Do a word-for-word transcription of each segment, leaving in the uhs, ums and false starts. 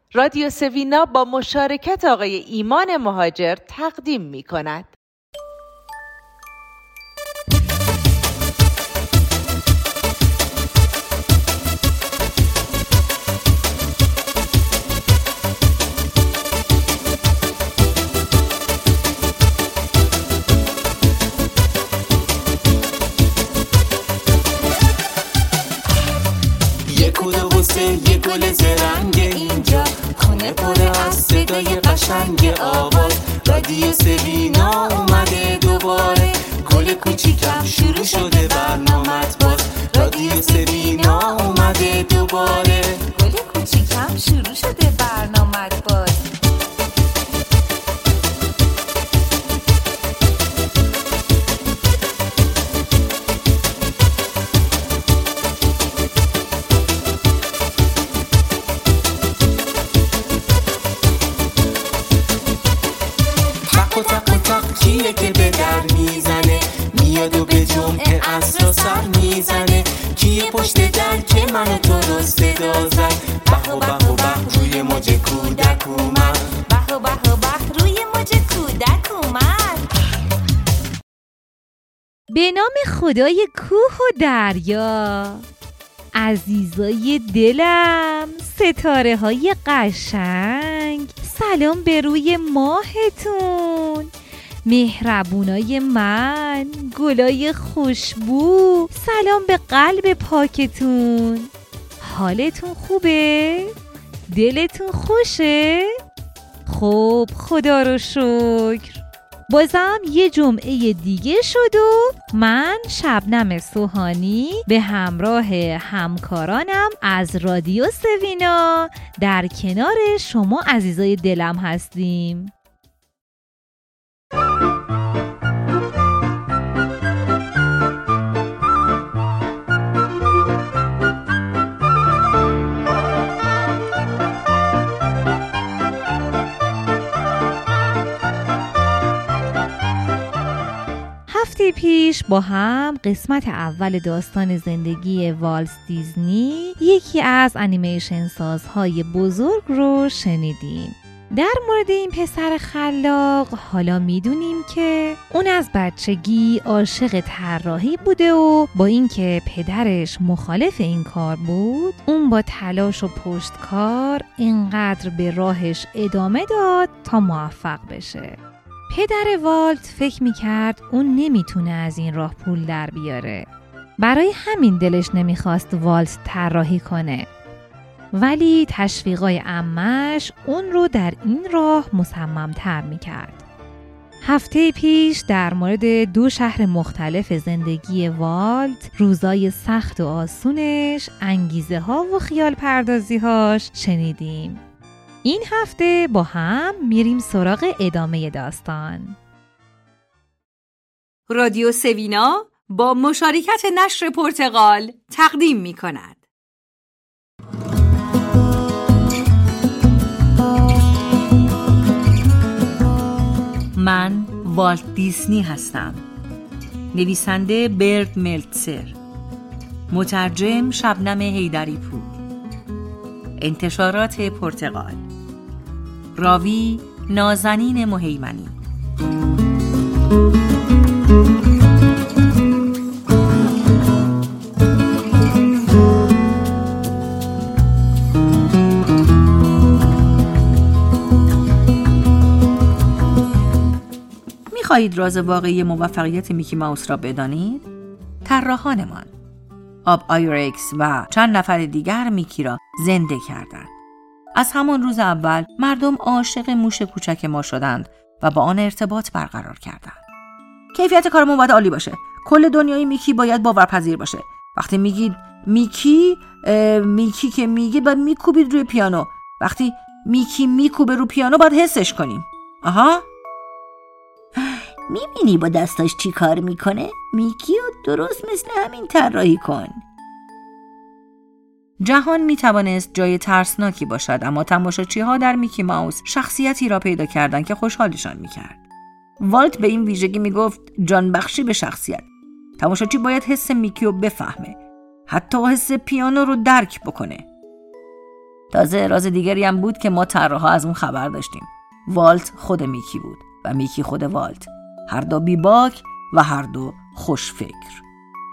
رادیو سوینا با مشارکت آقای ایمان مهاجر تقدیم می کند. یه گل زرنگ اینجا، خونه پر از صدای قشنگ آواز. رادیو سوینا اومده دوباره، گل کوچیکم شروع شده برنامت باز. رادیو سوینا اومده دوباره، گل کوچیکم شروع شده برنامت باز. کیه که به در میزنه، میاد و به جمعه عصر سر میزنه. کیه پشت در که منو تو رو صدا زد، به و به و به روی موج کودک اومد، به و به و به روی موج کودک اومد. به نام خدای کوه و دریا، عزیزای دلم، ستاره های قشنگ، سلام به روی ماهتون، مهربونای من، گلای خوشبو، سلام به قلب پاکتون. حالتون خوبه؟ دلتون خوشه؟ خب خدا رو شکر. بازم یه جمعه دیگه شد و من شبنم سوهانی به همراه همکارانم از رادیو سوینا در کنار شما عزیزای دلم هستیم. هفته پیش با هم قسمت اول داستان زندگی والت دیزنی، یکی از انیمیشن سازهای بزرگ رو شنیدیم. در مورد این پسر خلاق حالا میدونیم که اون از بچگی عاشق طراحی بوده و با اینکه پدرش مخالف این کار بود، اون با تلاش و پشتکار اینقدر به راهش ادامه داد تا موفق بشه. پدر والت فکر میکرد اون نمیتونه از این راه پول در بیاره، برای همین دلش نمیخواست والت طراحی کنه، ولی تشویقای عمش اون رو در این راه مصمم‌تر میکرد. هفته پیش در مورد دو شهر مختلف زندگی والت، روزای سخت و آسونش، انگیزه ها و خیال پردازی هاش شنیدیم. این هفته با هم میریم سراغ ادامه داستان. رادیو سوینا با مشارکت نشر پرتغال تقدیم می کند. من والت دیزنی هستم. نویسنده برت ملتزر، مترجم شبنم حیدری پور، انتشارات پرتغال، راوی نازنین مهیمنی. می‌خواهید راز واقعی موفقیت میکی ماوس را بدانید؟ طراحانمان آب آیورکس و چند نفر دیگر میکی را زنده کردند. از همان روز اول مردم عاشق موش کوچک ما شدند و با آن ارتباط برقرار کردند. کیفیت کارمون باید عالی باشه. کل دنیای میکی باید باورپذیر باشه. وقتی میگید میکی میکی که میگید باید میکوبید روی پیانو. وقتی میکی میکوبه رو پیانو باید حسش کنیم. آها، میبینی با دستاش چی کار میکنه؟ میکی رو درست مثل همین طراحی کن. جهان میتوانست جای ترسناکی باشد، اما تماشاچی‌ها در میکی ماوس شخصیتی را پیدا کردند که خوشحالشان میکرد. والت به این ویژگی میگفت جان بخشی به شخصیت. تماشاچی باید حس میکی رو بفهمه، حتی حس پیانو رو درک بکنه. تازه راز دیگری هم بود که ما طراحا از اون خبر داشتیم. والت خود میکی بود و میکی خود والت، هر دو بیباک و هر دو خوش فکر.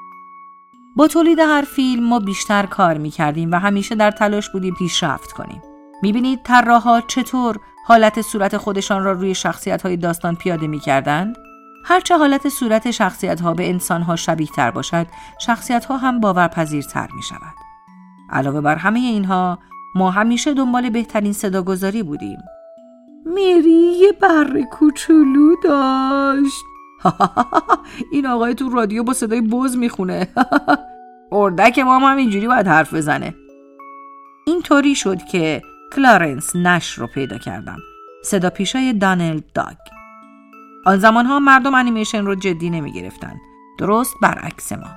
با تولید هر فیلم ما بیشتر کار میکردیم و همیشه در تلاش بودیم پیشرفت کنیم. میبینید طراحا چطور حالت صورت خودشان را روی شخصیت‌های داستان پیاده می‌کردند؟ هرچه حالت صورت شخصیت‌ها به انسان‌ها شبیه‌تر باشد، شخصیت‌ها هم باورپذیرتر می‌شود. علاوه بر همه اینها، ما همیشه دنبال بهترین صداگذاری بودیم. میری یه بره کوچولو داشت. این آقای تو رادیو با صدای بز میخونه. اردک ما هم اینجوری باید حرف بزنه. اینطوری شد که کلارنس نش رو پیدا کردم، صدا پیشای دانلد داگ. آن زمانها مردم انیمیشن رو جدی نمی گرفتن، درست برعکس ما.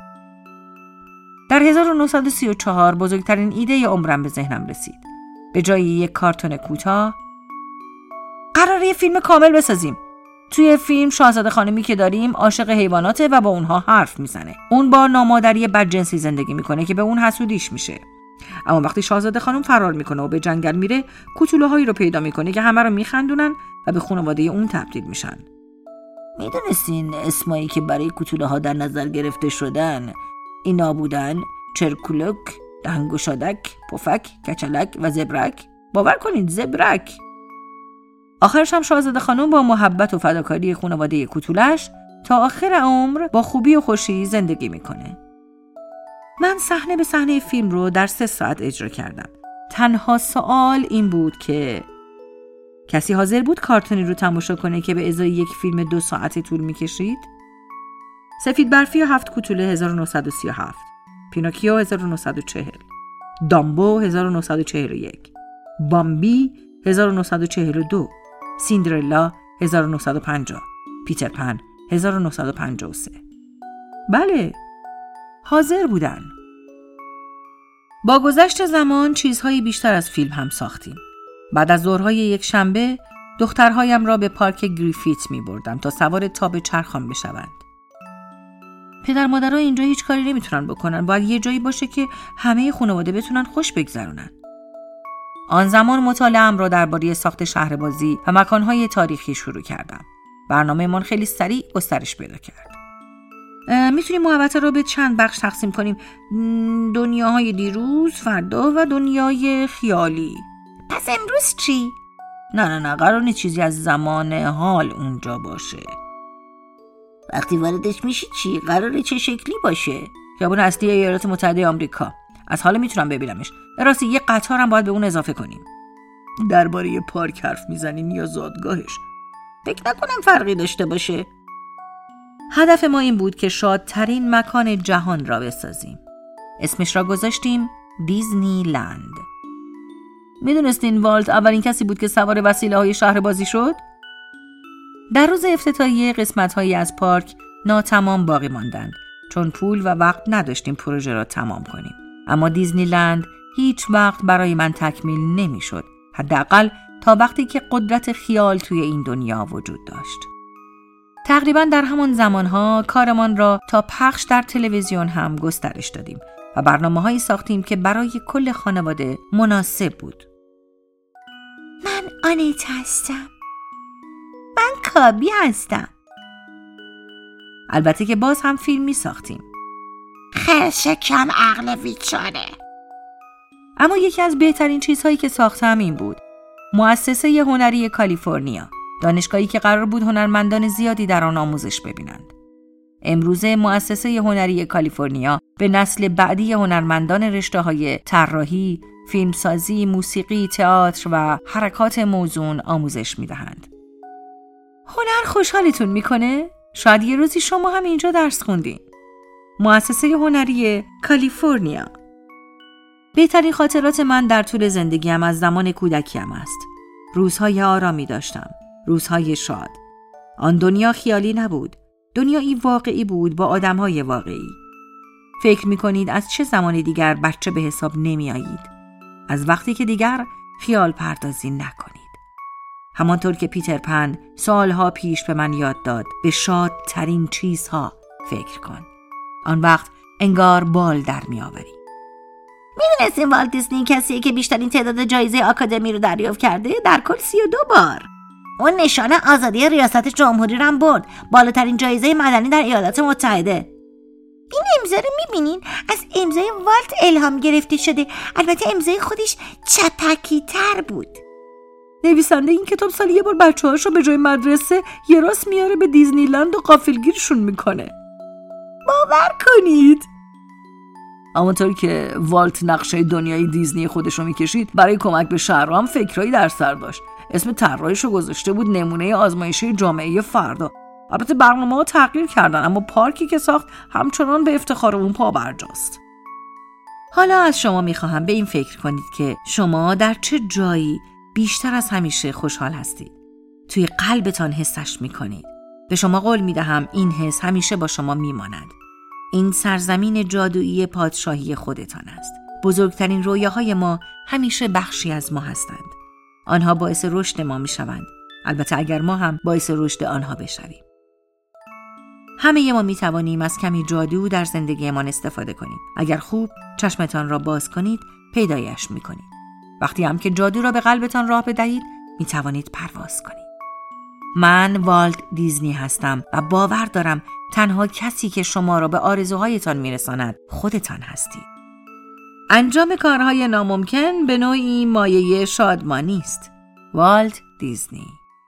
در هزار و نهصد و سی و چهار بزرگترین ایده عمرم به ذهنم رسید. به جای یک کارتون کوتاه قراره یه فیلم کامل بسازیم. توی فیلم شاهزاده خانمی که داریم عاشق حیواناته و با اونها حرف میزنه. اون با نامادری بدجنسی زندگی میکنه که به اون حسودیش میشه. اما وقتی شاهزاده خانم فرار میکنه و به جنگل میره، کوچولوهایی رو پیدا میکنه که همه رو میخندونن و به خانواده اون تبدیل میشن. میدونستین اسمایی که برای کوچولوها در نظر گرفته شدن اینا بودن؟ چرکولک، دهنگشادک، پفک، کچلک و زبرک. باور کنید زبرک. آخرش هم شاهزاده خانم با محبت و فداکاری خانواده کوچولش تا آخر عمر با خوبی و خوشی زندگی میکنه. من صحنه به صحنه فیلم رو در سه ساعت اجرا کردم. تنها سوال این بود که کسی حاضر بود کارتونی رو تماشا کنه که به ازای یک فیلم دو ساعته طول میکشید؟ سفید برفی و هفت کوتوله هزار و نهصد و سی و هفت، پینوکیو هزار و نهصد و چهل، دامبو هزار و نهصد و چهل و یک، بامبی هزار و نهصد و چهل و دو، سیندرلا هزار و نهصد و پنجاه، پیتر پن هزار و نهصد و پنجاه و سه. بله، حاضر بودن. با گذشت زمان چیزهای بیشتر از فیلم هم ساختیم. بعد از ظهرهای یک شنبه دخترهایم را به پارک گریفیت می بردم تا سوار تاب چرخان بشوند. پدر مادرها اینجا هیچ کاری نمیتونن بکنن، باید یه جایی باشه که همه خانواده بتونن خوش بگذرونن. آن زمان مطالعه‌ام را درباره ساخت شهربازی و مکانهای تاریخی شروع کردم. برنامه من خیلی سریع گسترش پیدا کرد. میتونیم محوطه را به چند بخش تقسیم کنیم: دنیاهای دیروز، فردا و دنیای خیالی. پس امروز چی؟ نه نه نه قرار نیست چیزی از زمان حال اونجا باشه. وقتی واردش میشی چی؟ قراره چه شکلی باشه؟ خیابون اصلی ایالات متحده آمریکا. از حالا میتونم ببینمش. راستی یه قطار هم باید به اون اضافه کنیم. درباره پارک حرف میزنیم یا زادگاهش؟ فکر نکنم فرقی داشته باشه. هدف ما این بود که شادترین مکان جهان را بسازیم. اسمش را گذاشتیم دیزنی لند. میدونستین والت اولین کسی بود که سوار وسیله‌های شهربازی شد؟ در روز افتتاحیه قسمت‌هایی از پارک ناتمام باقی ماندند، چون پول و وقت نداشتیم پروژه را تمام کنیم. اما دیزنی لند هیچ وقت برای من تکمیل نمی‌شد، حداقل تا وقتی که قدرت خیال توی این دنیا وجود داشت. تقریباً در همان زمانها کارمان را تا پخش در تلویزیون هم گسترش دادیم و برنامه‌هایی ساختیم که برای کل خانواده مناسب بود. من آنیت هستم. من کابی هستم. البته که باز هم فیلم می ساختیم. خرش کم عقل ویچاره. اما یکی از بهترین چیزهایی که ساختم این بود: مؤسسه هنری کالیفرنیا، دانشگاهی که قرار بود هنرمندان زیادی در آن آموزش ببینند. امروزه مؤسسه هنری کالیفرنیا به نسل بعدی هنرمندان رشته‌های طراحی، فیلمسازی، موسیقی، تئاتر و حرکات موزون آموزش می‌دهند. هنر خوشحالتون میکنه؟ شاید یه روزی شما هم اینجا درس خوندین. مؤسسه هنری کالیفرنیا. بهترین خاطرات من در طول زندگیم از زمان کودکیم است. روزهای آرامی داشتم، روزهای شاد. آن دنیا خیالی نبود، دنیایی واقعی بود با آدمهای واقعی. فکر میکنید از چه زمان دیگر بچه به حساب نمی آیید؟ از وقتی که دیگر خیال پردازی نکنید. همانطور که پیتر پن سالها پیش به من یاد داد، به شادترین چیزها فکر کن. آن وقت انگار بال در می آوری. میدونستین والت دیزنی کسیه که بیشترین تعداد جایزه آکادمی رو دریافت کرده؟ در کل سی و دو بار. اون نشانه آزادی ریاست جمهوری رو هم برد، بالاترین جایزه مدنی در ایالات متحده. این امضا رو میبینین؟ از امضای والت الهام گرفته شده. البته امضای خودش چپکی تر بود. نویسنده این کتاب سال یه بار بچه هاشو به جای مدرسه یه راست میاره به دیزنیلند و غافلگیرشون میکنه. باور کنید. همونطور که والت نقشه دنیای دیزنی خودشو میکشید، برای کمک به شهرها هم فکرایی در سر داشت. اسم طراحیشو گذاشته بود نمونه آزمایشی جامعه فردا. البته برنامه‌ها تغییر کردن، اما پارکی که ساخت همچنان به افتخار اون پابرجاست. حالا از شما میخواهم به این فکر کنید که شما در چه جایی بیشتر از همیشه خوشحال هستید. توی قلبتان حسش میکنید. به شما قول میدهم این حس همیشه با شما میماند. این سرزمین جادویی پادشاهی خودتان است. بزرگترین رویاهای ما همیشه بخشی از ما هستند. آنها باعث رشد ما میشوند. البته اگر ما هم باعث رشد آنها بشویم. همه ما می توانیم از کمی جادو در زندگیمان استفاده کنیم. اگر خوب چشمتان را باز کنید، پیدایش می کنید. وقتی هم که جادو را به قلبتان راه بدهید، می توانید پرواز کنید. من والت دیزنی هستم و باور دارم تنها کسی که شما را به آرزوهایتان می رساند خودتان هستید. انجام کارهای ناممکن به نوعی مایه شادمانی است. والت دیزنی.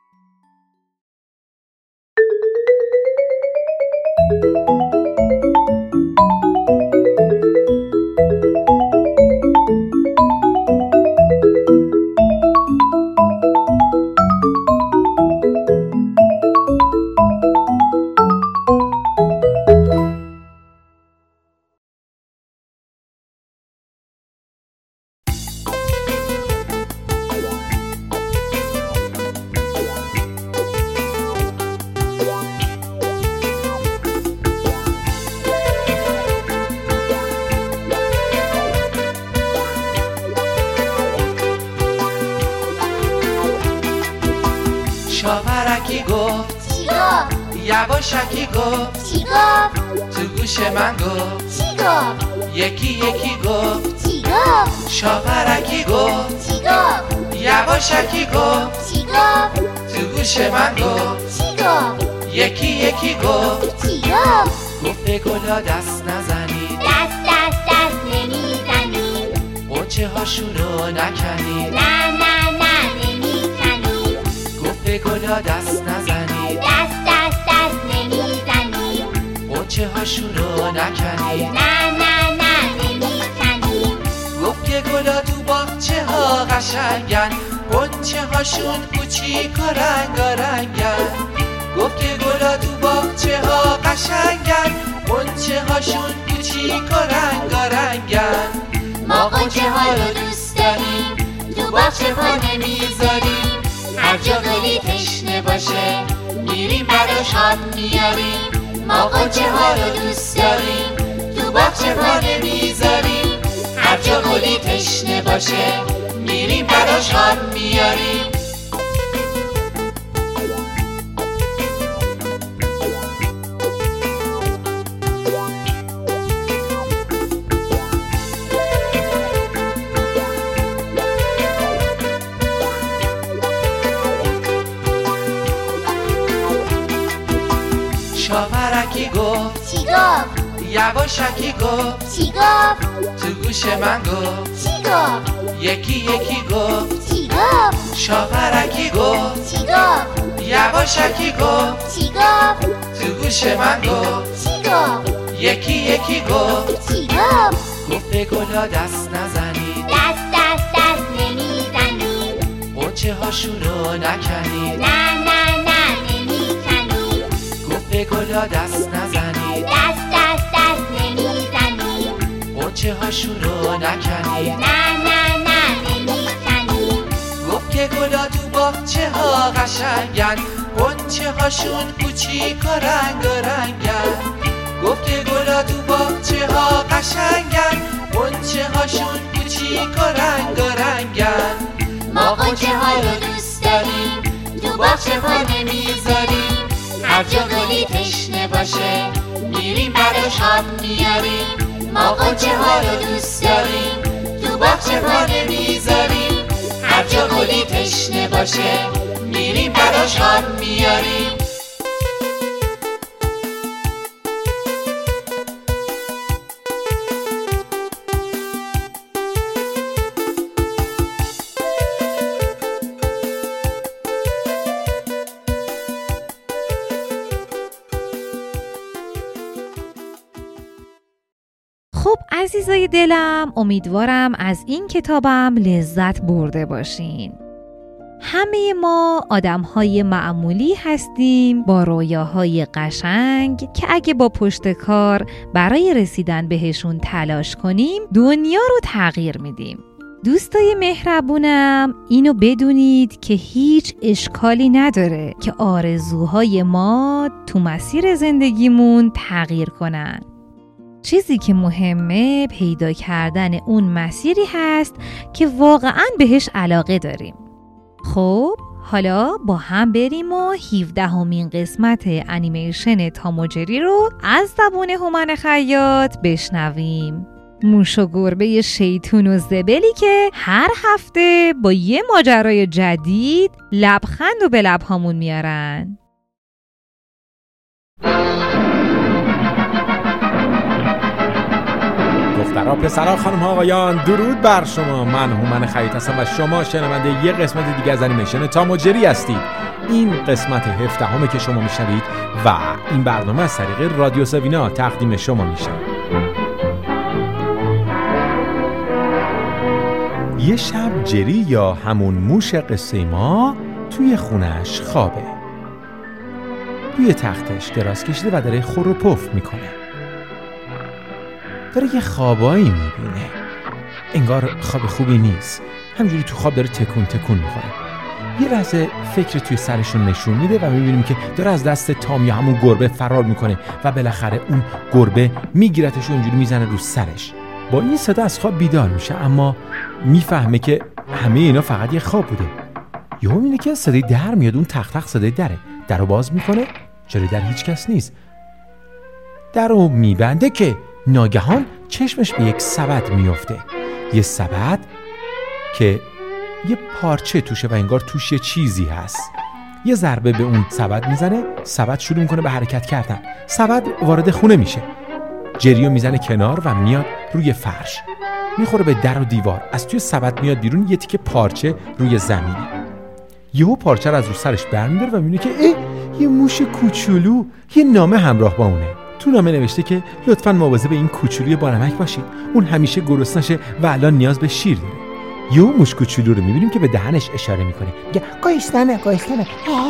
شاورکی گفت چی گفت؟ یواشکی گفت چی گفت؟ تو گوش من گفت چی گفت؟ یکی یکی گفت چی گفت؟ شاورکی گفت چی گفت؟ یواشکی گفت چی گفت؟ تو گوش من گفت چی گفت؟ یکی یکی گفت چی گفت؟ گفت به گلا دست نزنید، دست دست دست نمیزنید، قنچه هاشون رو نکنید، نه نه نه نمیکنید، گفت به گلا دست نزنید، دست دست دست نمیزنید، قنچه هاشون رو نکنید، نه نه نه نمیکنید، گفت که گلا تو باغچه ها قشنگن، قنچه هاشون کوچیک و رنگارنگن، گفت که گلا تو باغچه ها قشنگن، قنچه هاشون کوچیک و رنگارنگن، ما قنچه ها رو دوست داریم، تو باغچه پا نمیذاریم، هر جا گلی تشنه باشه میریم براش آب میاریم، ما قنچه ها رو دوست داریم، تو باغچه پا نمیذاریم، هر جا گلی تشنه باشه میریم براش آب میاریم. شاورکی گفت چی گفت؟ یواشکی گفت چی گفت؟ تو گوش من گفت چی گفت؟ یکی یکی گفت چی گفت؟ شاورکی گفت چی گفت؟ یواشکی گفت چی گفت؟ تو گوش من گفت چی گفت؟ یکی یکی گفت چی گفت؟ گفت به گلا دست نزنید، دست دست دست نمیزنید، قنچه هاشون رو نکنید، نه نه نه نمیکنید، گفت به گلا دست نزنید، دست دست دست نمیزنید، قنچه هاشون رو نکنید، نه نه نه نمیکنید، گفت که گلا تو باغچه ها قشنگن، قنچه هاشون کوچیک و رنگارنگن، گفت که گلا تو باغچه ها قشنگن، قنچه هاشون کوچیک و رنگارنگن، ما قنچه ها رو دوست داریم، تو باغچه پا نمیذاریم، هر جا گلی تشنه باشه میریم براش آب میاریم، ما قنچه ها رو دوست داریم، تو باغچه پا نمیذاریم، هر جا گلی تشنه باشه میریم براش آب میاریم. خب عزیزای دلم، امیدوارم از این کتابم لذت برده باشین. همه ما آدم‌های معمولی هستیم با رویاهای قشنگ که اگه با پشت کار برای رسیدن بهشون تلاش کنیم دنیا رو تغییر میدیم. دوستای مهربونم، اینو بدونید که هیچ اشکالی نداره که آرزوهای ما تو مسیر زندگیمون تغییر کنن. چیزی که مهمه پیدا کردن اون مسیری هست که واقعاً بهش علاقه داریم. خب حالا با هم بریم و هفدهمین قسمت انیمیشن تام و جری رو از زبون هومن خیاط بشنویم. موش و گربه شیطون و زبلی که هر هفته با یه ماجرای جدید لبخند و به لبهامون میارن. دخترها، پسرها، خانم‌ها، آقایان، درود بر شما. من هومن خیاط هستم و شما شنونده یه قسمت دیگه از انیمیشن تام و جری هستید. این قسمت هفدهمه که شما میشنوید و این برنامه از طریق رادیو سوینا تقدیم شما میشه. یه شب جری یا همون موش قصه ما توی خونش خوابه. روی تختش دراز کشیده و داره خور و پف میکنه. داره یه خوابایی میبینه. انگار خواب خوبی نیست. همجوری تو خواب داره تکون تکون میخوره. یه لحظه فکر توی سرشون نشون میده و میبینیم که داره از دست تام یا همون گربه فرار میکنه و بالاخره اون گربه میگیرتش و اونجوری میزنه رو سرش. با این صدا از خواب بیدار میشه، اما میفهمه که همه اینا فقط یه خواب بوده. یهو میبینه که صدای در میاد. اون تق تق صدای دره. درو باز میکنه، جلوی در هیچ کس نیست. درو میبنده که ناگهان چشمش به یک سبد میفته. یه سبد که یه پارچه توشه و انگار توش یه چیزی هست. یه ضربه به اون سبد میزنه، سبد شروع میکنه به حرکت کردن. سبد وارد خونه میشه. جریو میزنه کنار و میاد روی فرش، میخوره به در و دیوار. از توی سبد میاد بیرون یه تیکه پارچه روی زمینی. یهو پارچه رو از رو سرش برمی‌داره و میبینه که ای یه موش کوچولو. یه نامه همراه با اونه. تو نامه نوشته که لطفاً مواظب این کوچولوی بانمک باشید، اون همیشه گرسنشه و الان نیاز به شیر داره. یهو موش کوچولو رو میبینیم که به دهنش اشاره میکنه، میگه گوشتنه گوشتنه.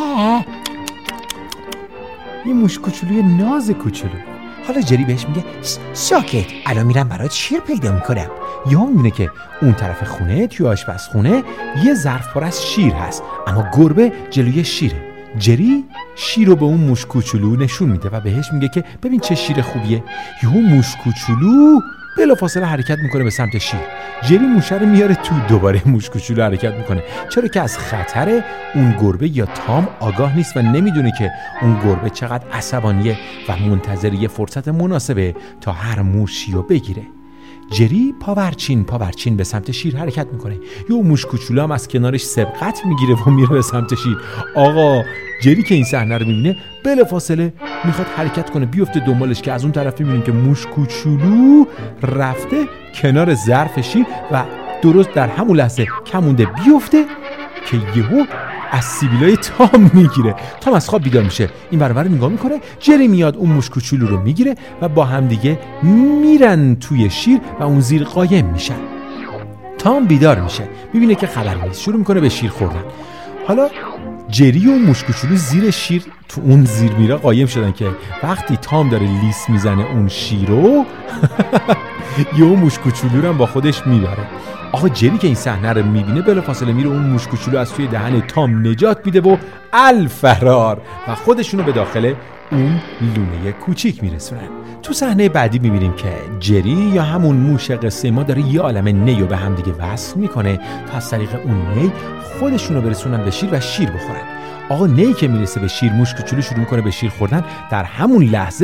یه موش کوچولوی ناز کوچولو. حالا جری بهش میگه ساکت، الان میرم برات شیر پیدا میکنم. یهو میبینه که اون طرف خونه توی آشپزخونه یه ظرف پر از شیر هست، اما گربه جلوی شیره. جری شیر رو به اون موش کوچولو نشون میده و بهش میگه که ببین چه شیر خوبیه. یهو موش کوچولو بلافاصله حرکت میکنه به سمت شیر. جری موشه رو میاره تو، دوباره موش کوچولو حرکت میکنه، چرا که از خطر اون گربه یا تام آگاه نیست و نمیدونه که اون گربه چقدر عصبانیه و منتظر یه فرصت مناسبه تا هر موشی رو بگیره. جری پاورچین پاورچین به سمت شیر حرکت میکنه. یه موش کوچولو هم از کنارش سبقت میگیره و میره به سمت شیر. آقا جری که این صحنه رو میبینه بلافاصله میخواد حرکت کنه بیفته دنبالش، که از اون طرف میبینیم که موش کوچولو رفته کنار ظرف شیر و درست در همون لحظه کمونده بیفته که یهو از سیبیلای تام میگیره. تام از خواب بیدار میشه، این برابر نگاه میکنه. جری میاد اون موش کوچولو رو میگیره و با هم دیگه میرن توی شیر و اون زیر قایم میشن. تام بیدار میشه، میبینه که خبری نیست، شروع میکنه به شیر خوردن. حالا جری و موش کوچولو زیر شیر تو اون زیر میره قایم شدن که وقتی تام داره لیس میزنه اون شیرو یه اون موش کوچولو رو هم با خودش میبره. آقا جری که این صحنه رو میبینه بلافاصله میره اون موش کوچولو از توی دهن تام نجات میده و الفرار و خودشونو به داخل اون لونه کوچیک میرسونن. تو صحنه بعدی میبینیم که جری یا همون موش قصه ما داره یه عالمه نیو به هم دیگه وصل میکنه تا از طریق اون نی خودشونو برسونن به شیر و شیر بخورن. آقا نی که میرسه به شیر، موش کوچولو شروع میکنه به شیر خوردن. در همون لحظه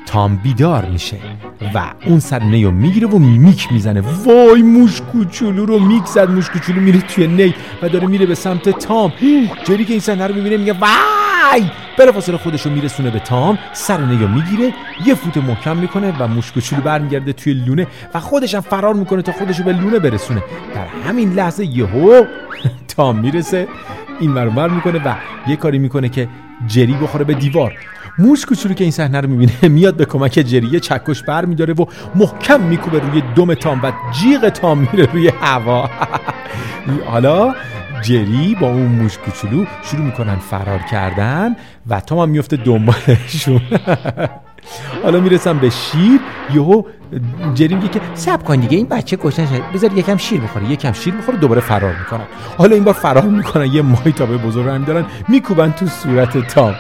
تام بیدار میشه و اون سر نیو میگیره و میک میزنه. وای موش کوچولو رو میک زد. موش کوچولو میره توی نی و داره میره به سمت تام. جری که این صحنه رو میبینه میگه وای، بلافاصله خودش رو میرسونه به تام، سر نیو میگیره، یه فوت محکم میکنه و موش کوچولو برمیگرده توی لونه و خودش هم فرار میکنه تا خودش رو به لونه برسونه. در همین لحظه یهو تام میرسه، این ور اون ور میکنه و یه کاری میکنه که جری بخوره به دیوار. موش کوچولو که این صحنه رو میبینه میاد به کمک جری، یه چکش بر میداره و محکم میکوبه روی دم تام و جیغ تام میره روی هوا. حالا جری با اون موش کوچولو شروع میکنن فرار کردن و تام هم میفته دنبالشون. حالا میرسن به شیر. یهو جری میگه که صبر کن دیگه، این بچه گشنه شده، بذار یکم شیر بخوره. یکم شیر بخوره دوباره فرار میکنن. حالا این بار فرار میکنن، یه مایتابه بزرگ هم دارن میکوبن تو صورت تام.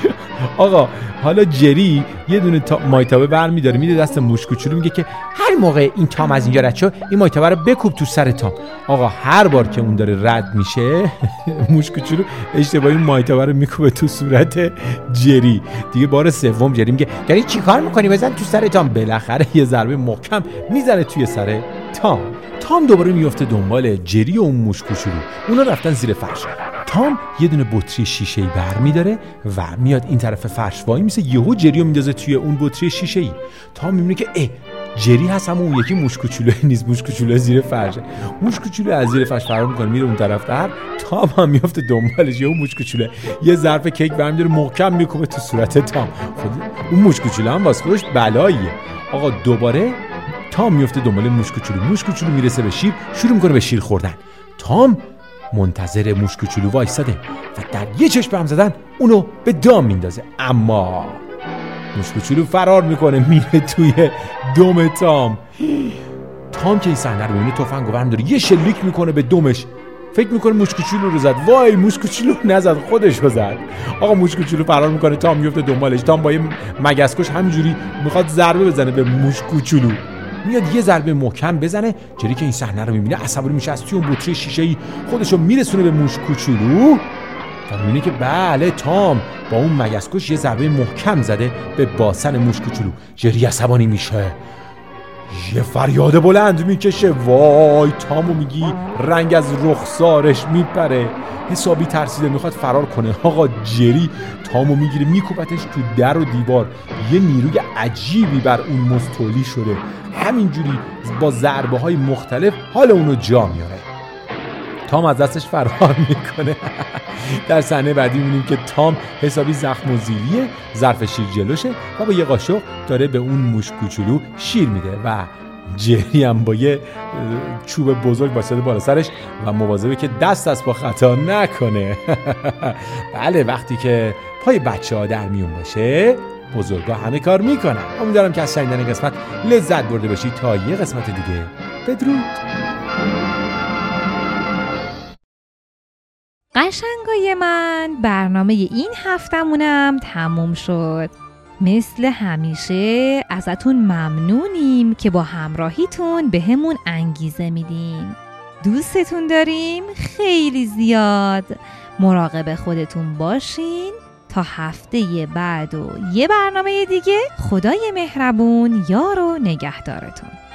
آقا حالا جری یه دونه مایتابه برمی‌داره میده دست موش کوچولو، میگه که هر موقع این تام از اینجا رد شد این مایتابه رو بکوب تو سر تام. آقا هر بار که اون داره رد میشه موش کوچولو اشتباهی مایتابه رو میکوبه تو صورت جری. دیگه بار سوم جری میگه داری چیکار میکنی؟ بزن تو سر تام. بالاخره یه ضربه محکم میزنه توی سر تام. تام دوباره میفته دنبال جری و اون موش کوچولو. اونا رفتن زیر فرش. تام یه دونه بطری شیشه‌ای برمی‌داره و میاد این طرف فرش وای میسه. یهو جری رو میندازه توی اون بطری شیشه‌ای. تام میبینه که اه جری هست، اما اون یکی موش کوچولو نیست. موش کوچولو زیر فرشه. موش کوچولو از زیر فرش فرار میکنه میره اون طرفتر. تام هم میفته دنبالش. یهو موش کوچولو یه ظرف کیک برمی‌داره محکم میکوبه تو صورت تام. خود اون موش کوچولو هم واسه خودش بلاییه. آقا دوباره تام میفته دنبال موش کوچولو. موش کوچولو میرسه به شیر، شروع میکنه به شیر خوردن. تام منتظر موش کوچولو وایساده و در یه چشم هم زدن اونو به دام میندازه، اما موش کوچولو فرار میکنه میره توی دم تام. تام که این صحنه رو میبینه تفنگو برمی‌داره یه شلیک میکنه به دمش. فکر میکنه موش کوچولو رو زد. وای موش کوچولو نزد، خودش رو زد. آقا موش کوچولو فرار میکنه، تام میفته دنبالش. تام با یه مگسکش همینجوری میخواد ضربه بزنه به موش کوچولو. میاد یه ضربه محکم بزنه. جری که این صحنه رو میبینه عصبانی میشه، از توی اون بطری شیشه‌ای خودشو میرسونه به موش کوچولو و میبینه که بله تام با اون مگسکش یه ضربه محکم زده به باسن موش کوچولو. جری عصبانی میشه، یه فریاد بلند میکشه. وای تامو میگی رنگ از رخسارش میپره، حسابی ترسیده میخواد فرار کنه. آقا جری تامو میگیره میکوبتش تو در و دیوار. یه نیروی عجیبی بر اون مستولی شده، همینجوری با ضربه های مختلف حال اونو جا میاره. تام از دستش فرار میکنه. در صحنه بعدی میبینیم که تام حسابی زخم و زیلیه، ظرف شیر جلوشه و با یه قاشق داره به اون موش کوچولو شیر میده و جری هم با یه چوب بزرگ واسطه بالا سرش و مواظبه که دست از پا خطا نکنه. بله وقتی که پای بچه ها در میون باشه بزرگا همه کار میکنن. امیدوارم که از شنیدن قسمت لذت برده باشی. تا یه قسمت دیگه بدرود. قشنگای من، برنامه این هفتمونم تموم شد. مثل همیشه ازتون ممنونیم که با همراهیتون به همون انگیزه میدین. دوستتون داریم خیلی زیاد. مراقب خودتون باشین. تا هفته بعد و یه برنامه دیگه، خدای مهربون یار و نگهدارتون.